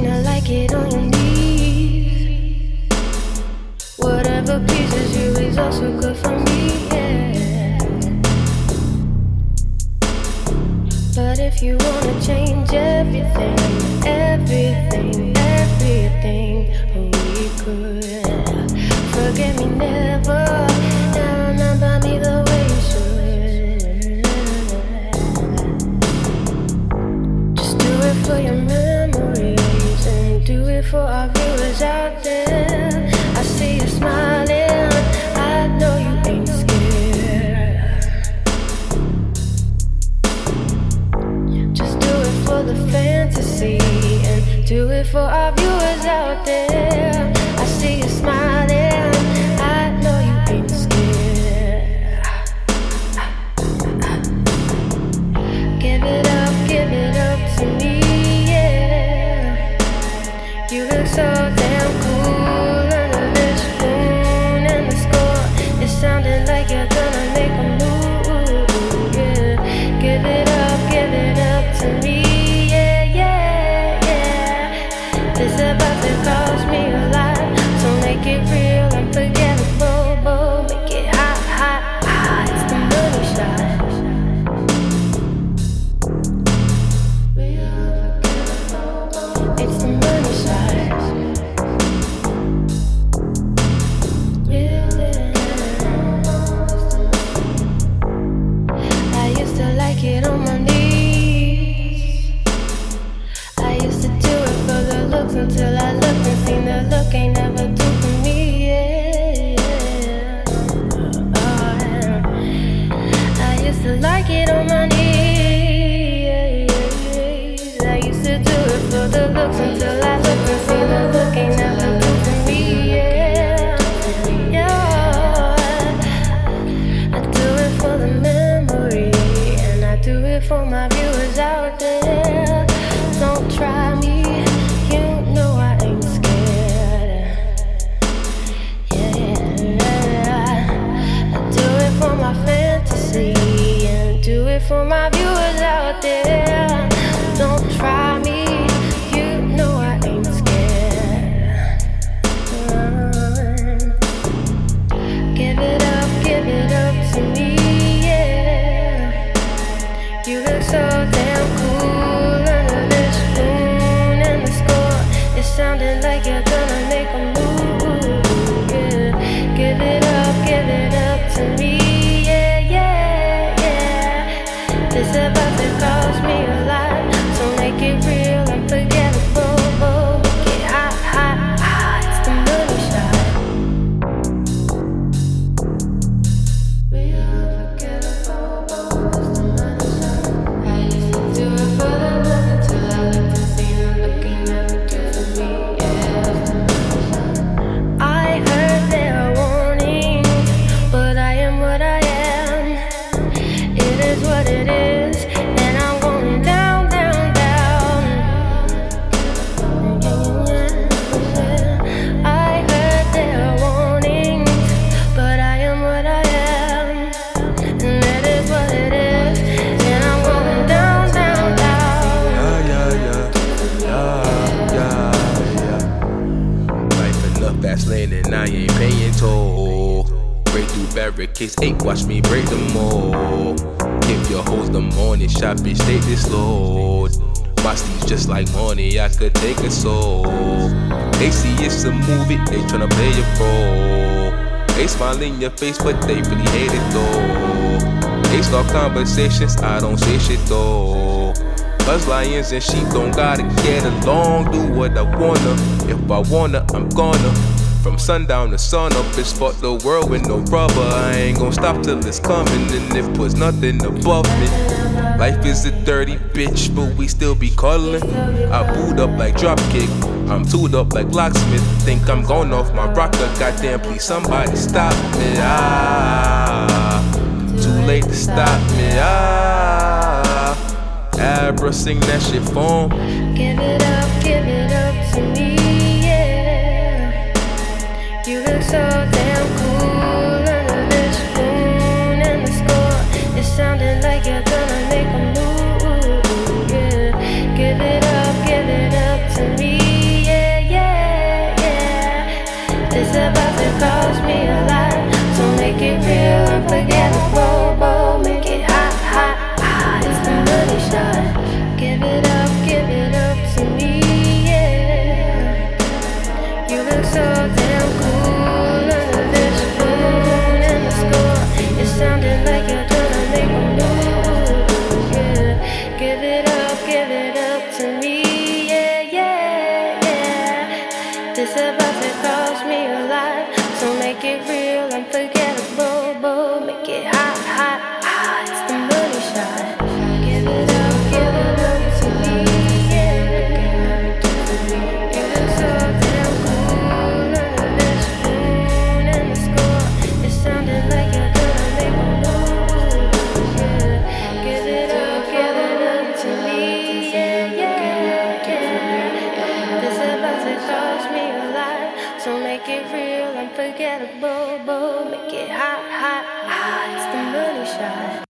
seem to like it on your knees. Whatever pleases you is also good for me, yeah. But if you wanna change everything, everything, everything, we could. Forget me never, now remember me the way you should. Just do it for your memories and do it for our viewers out there. I see you smiling, I know you ain't scared. Just do it for the fantasy and do it for our viewers out there. I see you smiling, I know you ain't scared. Give it up to me, yeah. You look so damn cool under this moon and the score. It sounded like you're gonna make a move, yeah. Give it up to me, yeah, yeah, yeah. This about to cost me a lot, so make it real, unforgettable. Make it hot, hot, hot. It's the money shot. It's the money shot. I used to like it on my knees. I used to do it for the looks until I looked and seen the look ain't never do for me, yeah. Oh, yeah. I used to like it on my knees. I used to do it for the looks until I looked and seen the look ain't never do for me, yeah. Yeah. I do it for the memory and I do it for my viewers out there. Don't try me, you know I ain't scared. Yeah, I do it for my fantasy and do it for my viewers out there. Don't try me, you know I ain't scared. Give it up to me, yeah. You look so damn cool under this moon and the score. It sounded like you're gonna make a move, yeah. Give it up to me, yeah, yeah, yeah. This about to cost me a lot, so make it real, unforgettable. Make it hot, hot, hot. It's the money shot. Real unforgettable. It's the money shot. I used to do it for the love until I looked and seen the look ain't never do for me, yeah. It's the money shot. I heard there are warnings, but I am what I am. It is what it is, and I'm going down, down, down. I heard there are warnings, but I am what I am, and that is what it is, and I'm going down, down, down. Yeah. Life enough fast lane and I ain't paying toll. Break through barricades, 8, watch me break them all. Give your hoes the morning shot, bitch, take this load. My sleeves just like money, I could take a soul. They see it's a movie, they tryna play a pro. They smile in your face, but they really hate it though. They start conversations, I don't say shit though. Cause lions and sheep don't gotta get along. Do what I wanna, if I wanna, I'm gonna. From sundown to sun up, it's fuck the world with no rubber. I ain't gon' stop till it's coming, and it puts nothing above me. Life is a dirty bitch, but we still be cuddling. I boot up like dropkick, I'm tooled up like locksmith. Think I'm going off my rocker, goddamn please somebody stop me. Too late to stop me. Abra sing that shit for 'em. Give it up to me, yeah. You look so damn cool under this moon and the score. It sounded like you're gonna make a move, yeah. Give it up to me. This about to cost me a lot, so make it real, unforgettable. Make it hot, hot, hot. It's the money shot. Give it up to me, yeah. You look so damn cool under this moon and the score. It sounded like you're gonna make a move, yeah. Give it up to me, yeah, yeah, yeah. This about to cost me a lot, so make it real, unforgettable. Make it hot, hot, hot. It's the money shot.